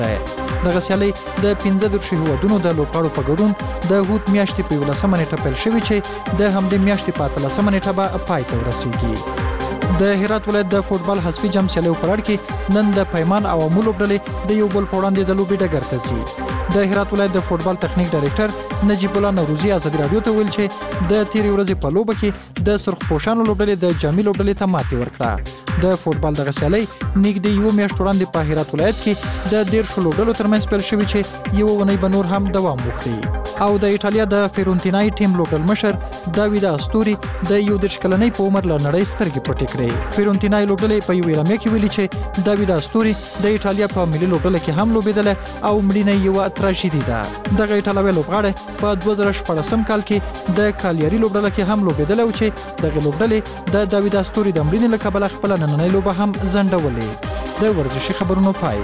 دغه سیالي د 15 هیوادونو د لوبغاړو په ګډون د هوت میاشتې په 11 نیټه پیل شوې چې د همدې میاشتې په 13 نیټه به پای ته ورسیږي. د هرات ولایت د فوتبال حذفي جام سیالي په لړ کې نن د پیمان او عوامو لوبډلې د یو بل په وړاندې د لوبې ډګر ته ځي. د هرات ولایت د فوتبال تخنیک ډایرکټر نجیب الله نوروزی ازادي رادیو ته ویل چې د تیرې ورځې په لوبه کې د سرخپوشانو لوبډلې د جامي لوبډلې ته ماتې ورکړه. د فوتبال دغه سیالي نږدې یو میاشت وړاندې په هرات ولایت کې د 13 لوبډلو ترمنځ پیل شوې چې یو ونې به نور هم دوام وکړي. او د ایټالیا د فیرونتینای ټیم لوبډل مشر داوید استوري د یو 10 کلنۍ په عمر له نړۍ سترګې پټې کړې. فیرونتینای لوبډلې په یو اعلامیه کې ویلي چې داوید استوري د ایټالیا په ملي لوبډله کې هم لوبېدل او مړینه یو تراژیدي ده. دغه ایټالوي لوبغاړی په 2014 کال کې د کالیاري لوبډله کې هم لوبېدل او چې دغه لوبډلې د داوید استوري د مړینې له کبله خپل نننۍ لوبه هم ځنډولې. د ورزشي خبرونو پای.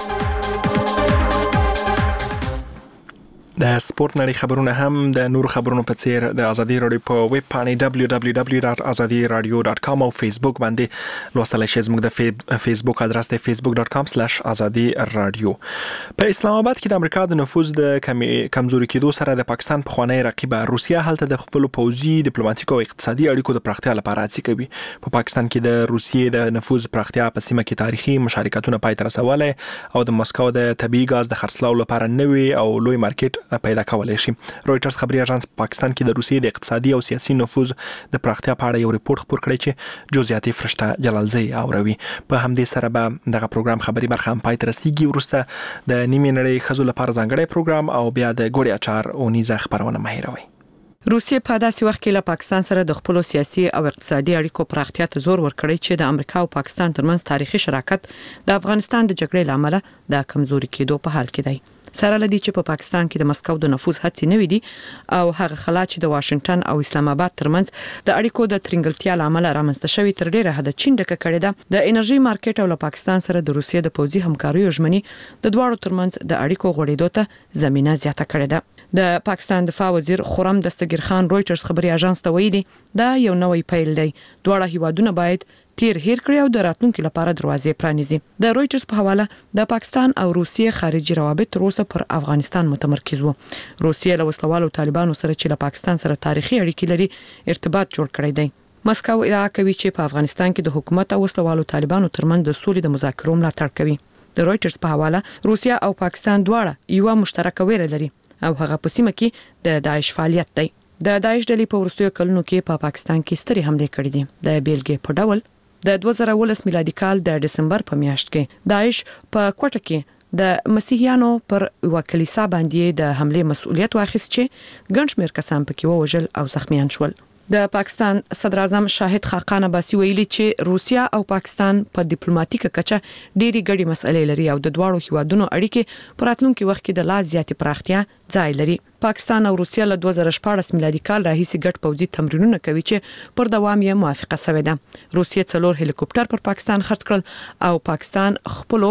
د سپورت نړۍ خبرونه هم د نور خبرونو په څیر د ازادي رادیو په ویب پاڼې www.azadiradio.com او فیسبوک باندې لوستلای شئ. زموږ د فیسبوک ادرس دی facebook.com/azadiradio. په اسلام آباد کې د امریکا د نفوذ د کمزوري کېدو سره د پاکستان پخوانی رقیب روسیه هلته د خپل پوځي ډیپلوماټیک او اقتصادي اړیکو د پراختیا لپاره هڅې کوي. په پاکستان کې د روسیې د نفوذ پراختیا په سیمه کې تاریخي مشارکتونه پای ته رسولای او د مسکو د طبيعي غاز د خرڅلاو لپاره نوي او لوی مارکیټ پیدا کولای شي. رويټرز خبري اژانس په پاکستان کې د روسیې د اقتصادي او سیاسي نفوذ د پراختیا په اړه یو ریپورت خپور کړی چې جزئیات فرشته جلالزی اوروي. په همدې سره به دغه پروګرام خبري برخه هم پای ته رسیږي. ورسته د نیمه نړۍ خزو لپاره ځانګړی پروګرام او بیا د ګوړی اچار او نیزه خبرونه مهیروي. روسیه په داسې وخت کې له پاکستان سره د خپل سیاسي او اقتصادي اړیکو پراختیا ته زور ورکړی چې د امریکا او پاکستان ترمنځ تاریخي شراکت د افغانستان د جګړې لامل د کمزوري کېدو په حال کې دی. سره لدی چې په پاکستان کې د مسکو د نفوذ هڅې نه وي دي او هغه خلا چې د واشنگټن او اسلام آباد ترمنځ د اړیکو د ترنګلتیا لامل رامنځته شوی تر ډیره حد چین ډکه کړې ده. د انرژي مارکیټ او له پاکستان سره د روسیې د پوځي همکاریو ژمنې د دواړو ترمنځ د اړیکو غوړېدو ته زمينه زیاته کړې ده. د پاکستان دفاع وزیر خرم دستگیر خان رويټرز خبري اژانس ته ویلي دا یو نوې پیل دی. دواړه هیوادونه باید تیر هیر کړی او د راتلونکو لپاره دروازې پرانیزي. د رويټرز په حواله د پاکستان او روسیې خارجي روابط تر اوسه پر افغانستان متمرکز وو. روسیې له وسلوالو طالبانو سره چې له پاکستان سره تاریخي اړیکې لري ارتباط جوړ کړی دی. مسکو ادعا کوي چې په افغانستان کې د حکومت او وسلوالو طالبانو ترمنځ د سولې د مذاکرو ملاتړ کوي. د رويټرز په حواله روسیه او پاکستان دواړه یو مشترک ویره لري او هغه په سیمه کې د داعش فعالیت دی. د داعش ډلې په ورستیو کلونو کې په پاکستان کې سترې حمله کړې دي. د بیلګې په ډول د 2019 میلادي کال د دسمبر په میاشت کې داعش په کوټه کې د مسیحیانو پر یو کلیسا باندې د حمله مسؤلیت واخیست چې ګڼ شمېر کسان پکې ووژل او زخمیان شول. د پاکستان صدر اعظم شاهد خاقان عباسي ویلي چې روسیا او پاکستان په ډیپلوماټیکه کچه ډېری ګډې مسلې لري او د دواړو هیوادونو اړیکې په راتلونکي وخت کې د لا زیاتې پراختیا ځای لري. پاکستان او روسیا له 2014 میلادي کال راهیسې ګډ پوځي تمرینونه کوي چې پر دوام یې موافقه شوې ده. روسیا 4 هلیکوپټر پر پاکستان خرڅ کړل او پاکستان خپل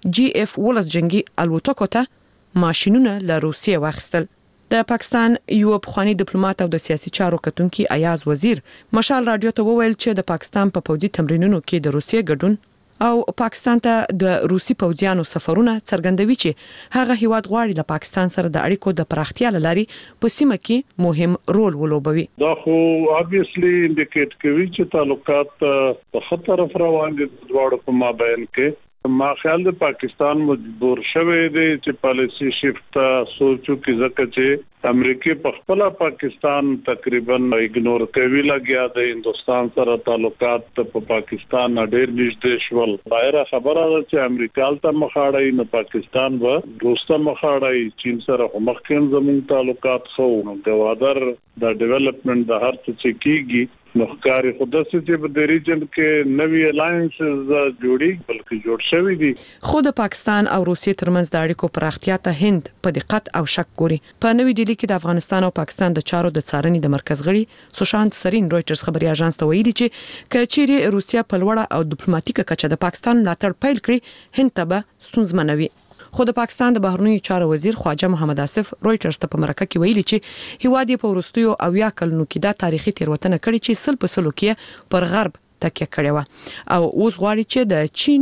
GF-10 جنگي الوتکو ته ماشينونه له روسیې واخیستل. د پاکستان یو پخوانی ډیپلوماټ او د سیاسي چارو کتونکي ایاز وزیر مشال رادیو ته وویل چې د پاکستان په پوځي تمرینونو کې د روسیې ګډون او پاکستان ته د روسي پوځیانو سفرونه څرګندوي چې هغه هیواد غواړي د پاکستان سره د اړیکو د پراختیا لاري په سیمه کې مهم رول ولوبوي. دا خو obviously indicate کوي چې تعلقات په خطر روان دي دواړو په مابین کې. ما خیال د پاکستان مجبور شوی دی چې پالیسی شفت سوچو کې ځکه چې امریکای په خپل پاکستان تقریبا ایګنور کوي لګیا د هندستان سره تعلقات په پاکستان ډېر نږدې شول. ظاهره خبره ده چې امریکا ته مخاړی نه پاکستان و روسته مخاړی چین سره مخکې زموږ تعلقات خو د وادر د ډیولپمنٹ د هر څه چې کیږي نو ښکاري خو داسې چې په دې ریجن کې نوی الاینسز جوړي بلکې جوړ شوی دي. خو د پاکستان او روسیې ترمنځ د اړیکو پراختیا ته هند په دقت او شک ګوري. په نوې ډیلي کې د افغانستان او پاکستان د چارو د څارنې د مرکز غړي سوشانت سرین رويټرز خبري اژانس ته ویلي چې کچېری روسیا په لوړه او ډیپلوماټیکه کچه د پاکستان ملاتړ پیل کړي هند ته به ستونزمنوي. خو د پاکستان د بهرنیو چارو وزیر خواجه محمد آصف رويټرز ته په مرکه کې ویلي چې هیواد په ورستیو او یا کلونو کې دا تاریخي تیروتنه کړې چې سل په سلو کې پر غرب تکیه کړې و او اوس غواړي چې د چین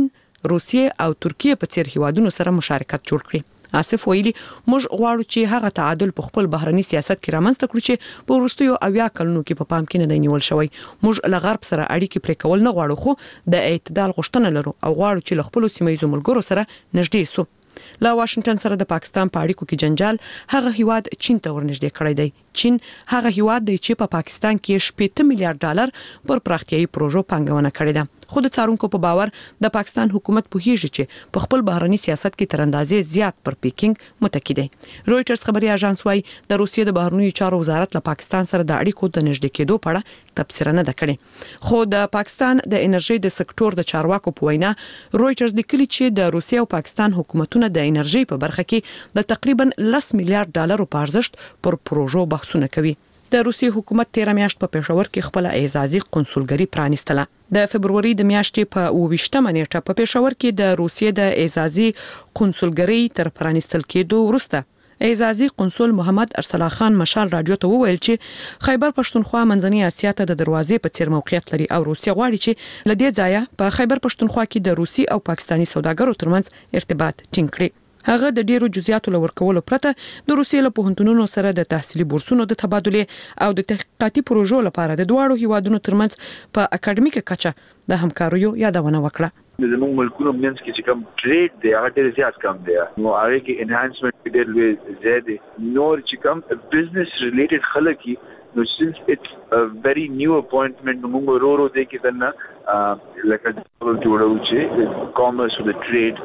روسیې او ترکیه په څیر هیوادونو سره مشارکت جوړ کړي. آصف ویلي موږ غواړو چې هغه تعادل په خپل بهرني سیاست کې رامنځته کړو چې په وروستیو 80 کلونو کې په پام کې نه دی نیول شوی. موږ له غرب سره اړیکې پرې کول نه غواړو، خو د اعتدال غوښتنه لرو او غواړو چې له خپل سیمه‌ییزو ملګرو سره نږدې سو. لا واشنگټن سره د پاکستان په اړیکو کې جنجال هغه هیواد چین ته ورنږدې کړی دی. چین هغه هیواد دی چې په پاکستان کې 70 میلیارډ ډالر پر پراختیايي پروژو پانګونه کړې ده. خو د څارونکو په باور د پاکستان حکومت په هیڅ چې په خپل بهرني سیاست کې تر اندازې زیات پر پیکینګ متکی دی. رويټرز خبري اژانس وايي د روسیې د بهرنیو چارو وزارت له پاکستان سره د اړیکو د نږدې کېدو په اړه تبصره نه کړې. خو د پاکستان د انرژي د سکتور د چارواکو په وینا رويټرز لیکلي چې د روسیې او پاکستان حکومتونه د انرژي په برخه کې د تقریبا 10 میلیارډ ډالر په ارزښت پر پروژو بحثونه کوي. د روسیې حکومت 13 میاشت په پېښور کې خپل اعزازي قونسلګري پرانیستله. د فبرवरी د میاشتې په 28مه نیټه په پېښور کې د روسیې د اعزازي قونسلګري تر پرانیستل کېدو وروسته اعزازي قونسل محمد ارسلا خان مشال رادیو ته وویل چې خیبر پښتونخوا منځنۍ اسیا ته د دروازې په څیر موقعیت لري او روسیه غواړي چې لدې ځایه په خیبر پښتونخوا کې د روسي او پاکستاني سوداګرو ترمنځ ارتباط ټینګ کړي. هغه د ډیرو جزئیاتو لور کولو پرته د روسیې له پوهنتونونو سره د تحصیلي بورسونو د تبادله او د تحقیقاتي پروژو لپاره د دوه هیوادونو ترمنځ په اکیډمیک کچه د همکاریو یادونه وکړه. زموږ ملکونو منځ کې چې کوم ټریډ دی هغه ډېر زیات کم دی، نو هغه کې انهانسمنت ډېر لوی زیات دی. نور چې کوم بزنس ریلیټډ خلک نو since it's a very new appointment نو موږ ورو دی کې دنه لکه جوړو چې کامرس او د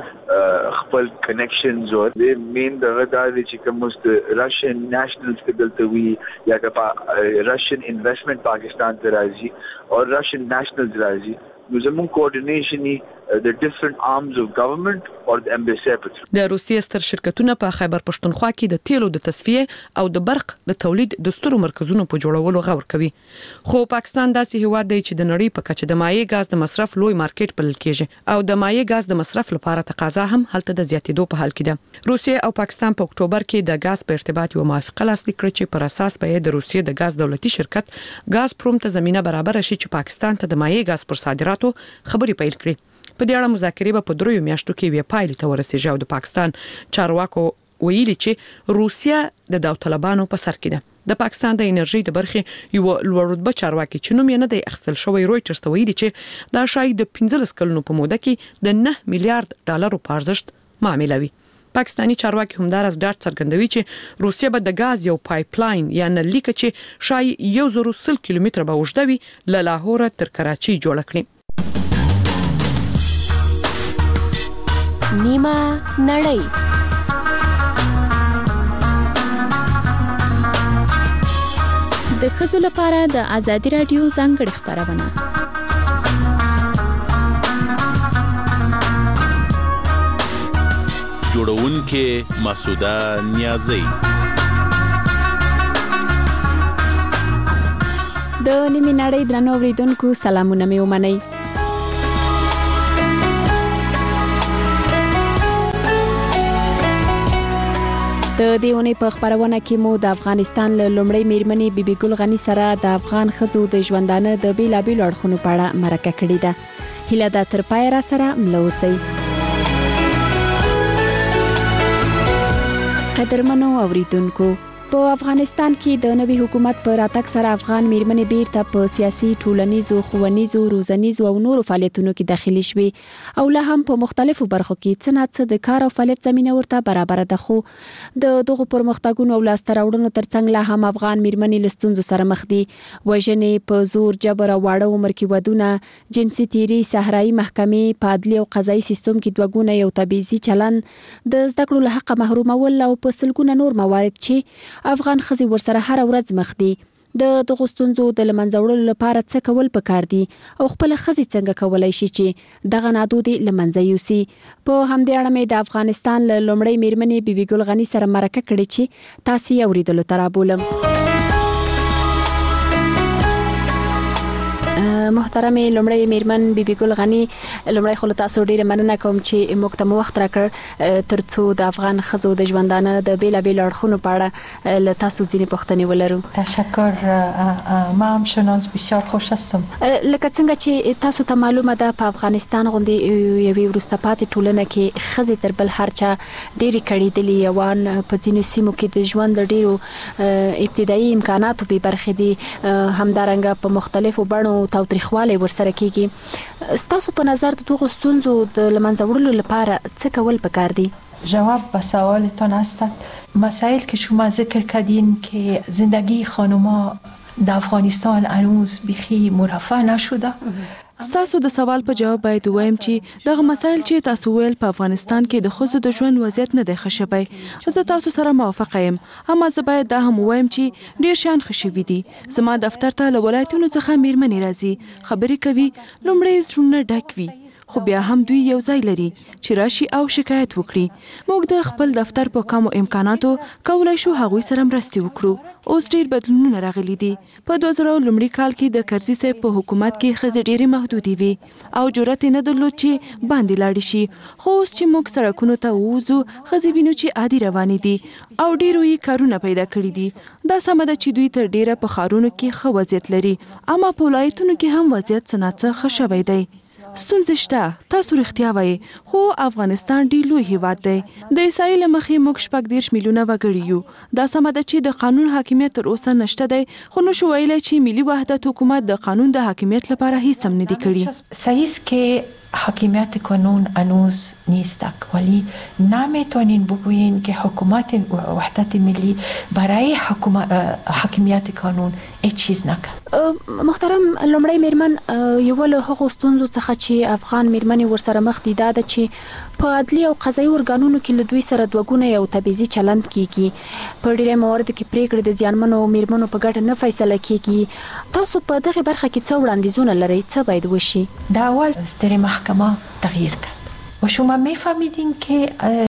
ټریډ خپل کنیکشنز او د مین د غداري چې کوم مست راشن نېشنلز کې دلته وی یا که راشن انویسټمنٹ پاکستان ته راځي او راشن نېشنلز راځي نو زموږ کوارډینیشن د ډیفرنٹ آرمز اف گورنمنت او د امبیسی د روسیې ستر شرکتونه په خیبر پښتونخوا کې د تیلو د تصفیه او د برق د تولید د سترو مرکزونو په جوړولو غور کوي. خو پاکستان داسې هیواد دی چې د نړۍ په کچه د مایع غاز د مصرف لوی مارکیټ بلل کېږي او د مایع غاز د مصرف لپاره تقاضا هم هلته د زیاتېدو په حال کې ده. روسیې او پاکستان په اکتوبر کې د غاز په ارتباط یو موافقه لاسلیک کړه چې پر اساس به د روسیې د غاز دولتي شرکت غاز پروم ته زمينه برابر شي چې پاکستان ته د مایع غاز پر صادراتو خبري پیل کړي. په دې اړه مذاکرې به په 3 میاشتو کې وی پایلې ته ورسېږي او د پاکستان چارواکو ویلي چې روسیا د داوطلبانو په سر کې ده. د پاکستان د انرژي د برخې یو لوړ رتبه چارواکي چې نوم یې نه دی اخیستل شوی رويټرز ته ویلي چې دا شاید د 15 کلونو په موده کې د 9 میلیارډ ډالر په ارزښت معامله وي. پاکستاني چارواکي همدارس ډاټ څرګندوي چې روسیا به د غاز یو پایپ لاین یا نلیک چې شاید 100 کیلومتره به اوږده وي له لاهور تر کراچي جوړ کړي. نیمه نړۍ د ښځو لپاره د آزادي رادیو ځانګړې خپرونه. جوړونکې مسعوده نیازی. د نیمه نړۍ درنو اوریدونکو سلامونه مې ومنئ. د دیونی په خبرونه کې مو د افغانستان له لومړی میرمنې بیبي ګل غنی سره د افغان ښځو د ژوندانه د بیلابیلو اړخونو په اړه مرکه کړې ده. هیله ده تر پای را سره مله اوسئ. قدرمنو اوریدونکو، په افغانستان کې د نوي حکومت پر راتګ سره افغان میرمنې بیرته په سیاسي، ټولنیزو، ښوونیزو، روزنیزو او نورو فعالیتونو کې داخلي شوي او لا هم په مختلفو برخو کې څه نه څه د کار او فعالیت زمینه ورته برابر ده. خو د دغو پرمختګونو او لاسته راوړنو ترڅنګ لا هم افغان میرمنې له ستونزو سره مخ دي. وژنې په زور، جبر او واړه عمر کې ودونه، جنسي تیري، صحرایي محکمې، په عدلي او قضایي سیستم کې دوه ګونه یو تبعیضي چلن، د زده کړو له حقه محرومول او په سلګونه نور موارد چې افغان ښځې ورسره هر ورځ مخ دي. د دغو ستونزو د لمنځه وړلو لپاره څه کول پکار دي او خپل ښځې څنګه کولای شي چې دغه نادودې لمنځه یوسي. په همدې اړه مې د افغانستان له لومړۍ میرمنې بیبي ګل غنی سره مرکه کړې چې تاسو یې اوریدلو ته رابولم. محترم لومړی میرمن بیبي ګل غنی لومړی خو تاسو ډیره مننه کوم چې موږ ته وخت راکړ ترڅو د افغان ښځو د ژوندانه د بیلابیل اړخونو په اړه له تاسو ځینې پوښتنې ولرو. تشکر. ما هم شناس بسیار خوش هستم. لکه څنګه چې تاسو ته معلومه ده په افغانستان غوندې یوې وروسته پاتې ټولنه کې ښځې تر بل هر چا ډېرې کړېدلې یوان په ځینو سیمو کې د ژوند د ډېرو ابتدایي امکاناتو بې برخې دي، همدارنګه په مختلفو بڼو تاوتریخوالی ورسره کیږي. ستاسو په نظر د دغو ستونزو د له منځه وړلو لپاره څه کول پکار دي؟ جواب به سوالتان هستند. مسائل که شما ذکر کردین که زندگی خانوما در افغانستان هنوز بیخی مرفه نشده. ستاسو د سوال په جواب باید وایم چې دغه مسایل چې تاسو ویل په افغانستان کې د ښځو د ژوند وضعیت نه دی ښه شوی. زه تاسو سره موافقه یم، اما زه باید دا هم ووایم چې ډیر شیان ښه شوي دي. زما دفتر ته له ولایتونو څخه میرمنې راځي، خبرې کوي، لومړی زړونه ډک وي، خو بیا هم دوی یو ځای لري چې راشي او شکایت وکړي. موږ د خپل دفتر په کمو امکاناتو کولای شو هغوی سره مرستې وکړو. اوس ډیر بدلونونه راغلي دي. په 2000 لومړي کال کې د کرزي صاحب په حکومت کې ښځې ډېرې محدودې وي او جرأت یې نه درلود چې باندې لاړې شي. خو اوس چې موږ سړکونو ته ووځو ښځې وینو چې عادي روانې دي او ډېرو یې کارونه پیدا کړي دي. دا سمه ده چې دوی تر ډېره په ښارونو کې ښه وضعیت لري، اما په ولایتونو کې هم وضعیت څه ناڅه ښه شوی دی. ستونزې شته، تاسو رښتیا وایي، خو افغانستان ډېر لوی هیواد دی. د عیسائی له مخې موږ 40 میلیونه وګړي یو. دا سمه ده چې د قانون حاکمیت تر اوسه نشته دی، خو نشو ویلی چې ملي وحدت حکومت د قانون د حاکمیت لپاره هیڅ هم نه دی کړي. صحیح است که حاکمیت قانون هنوز نیست، ولی نمیتونین بگویین که حکومت وحدت ملی برای حاکمیت قانون هیچ چیز نکرد. محترم لومړی میرمن، یو له هغو ستونزو څخه چې افغان میرمنې ورسره مخ دي دا ده چې په عدلي او قضایي ارګانونو کې له دوی سره دوه یو تبعیضي چلند کیږي. په ډیری مواردو کې پریکړې د زیانمنو میرمنو په ګټه نه فیصله کیږي. تاسو په دغه برخه کې څه وړاندیزونه لرئ؟ څه باید وشي؟ در اول در محکمه تغییر کرد و شما میفهمیدین که